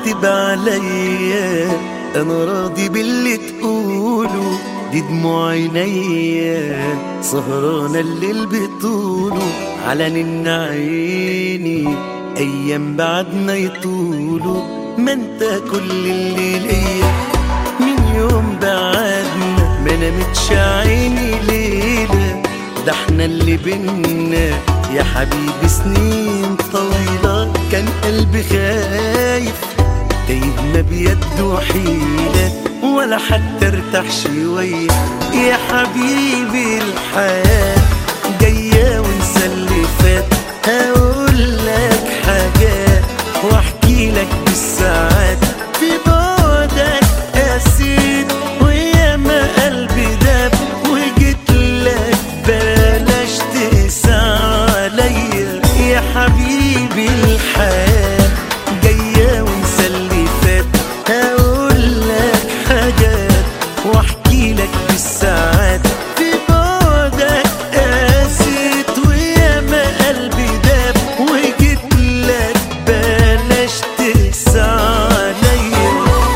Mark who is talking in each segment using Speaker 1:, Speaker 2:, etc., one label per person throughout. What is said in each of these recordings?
Speaker 1: تعاتب عليا، انا راضي باللي تقوله، دي دموع عينيا سهرانة الليل بطوله، على نن عيني ايام بعدنا يطولوا. ما انت كل اللي ليا من يوم بعدنا، ما نامتش عيني ليلة، ده احنا اللي بينا يا حبيبي سنين طويلة. كان قلبي خايف تايه ما بيده حيلة، ولا حتى ارتاح شوية يا حبيبي. الحياة جاية ونسى اللي فات، هقول لك حاجات واحكي لك بالساعات، في بعدك قاسيت وياما قلبي داب، وجيت لك بلاش تقسى عليا يا حبيبي. الحياة جاية ونسى اللي فات، هقول لك حاجات واحكي لك بالساعات، في بعدك قاسيت وياما قلبي داب، وجيت لك بلاش تقسى عليا.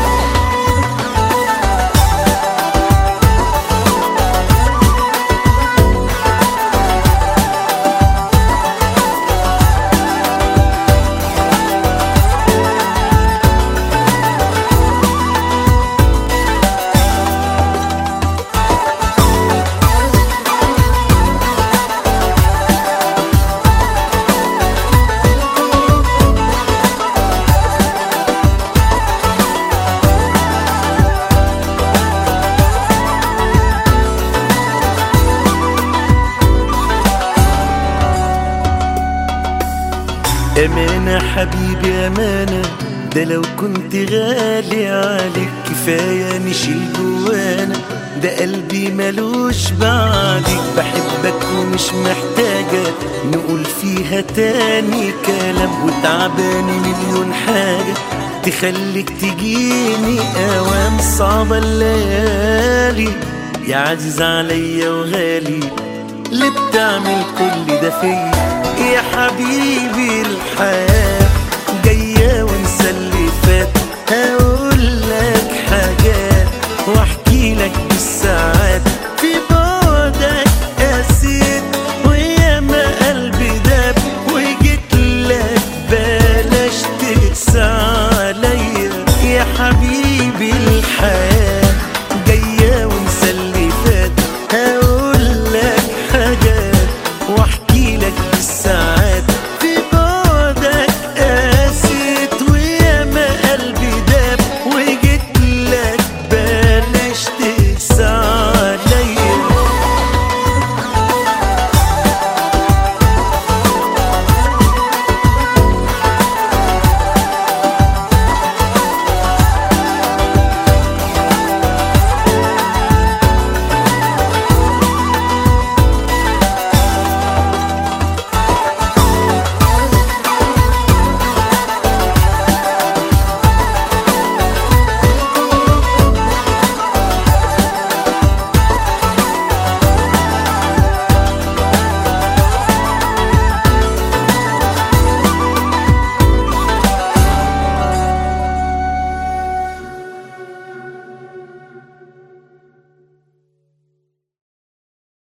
Speaker 1: أمانة حبيبي أمانة، ده لو كنت غالي عليك كفاية نشيل جوانا، ده قلبي ملوش بعدك، بحبك ومش محتاجة نقول فيها تاني كلام، وتعباني مليون حاجة تخليك تجيني أوام. صعبة الليالي يا عزيز عليا وغالي، اللي بتعمل كل ده فيا يا حبيبي. الحياة